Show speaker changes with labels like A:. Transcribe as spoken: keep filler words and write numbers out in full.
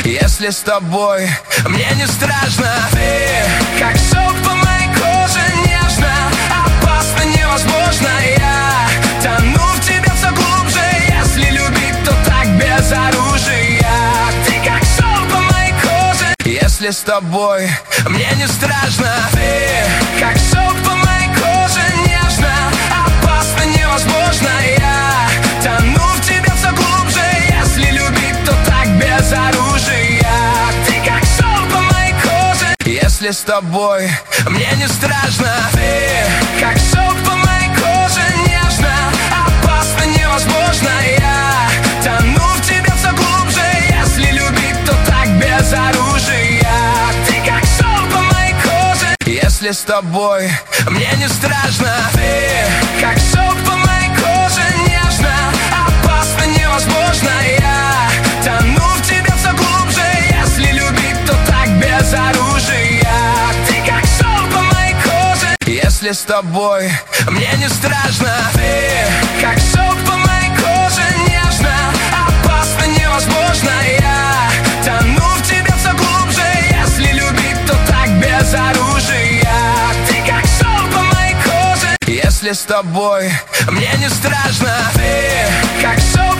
A: Если с тобой мне не страшно. Ты как сок по моей коже, нежно, опасно, невозможно. Я тону в тебе все глубже. Если любить, то так без оружия. Ты как сок по моей коже. Если с тобой мне не страшно. Ты как сок по моей коже, нежно, опасно, невозможно. Я тону в тебе все глубже. Если любить, то так без оружия. Ты как сок по моей коже. Если с тобой мне не страшно. Ты как сок по моей коже, нежно, опасно, невозможно. Я тону в тебе все глубже. Если любить, то так без оружия. Ты как сок по моей коже. Если с тобой мне не страшно. Ты как сок по моей коже, нежно, опасно, невозможно. Я тону в тебе все глубже. Если любить, то так без оружия. Ты как сок по моей коже. Если с тобой мне не страшно. Ты как сок по моей коже, нежно, опасно, невозможно. Я тону в тебе все глубже. Если любить, то так без оружия. Ты как сок по моей коже. Если с тобой мне не страшно. Ты как сок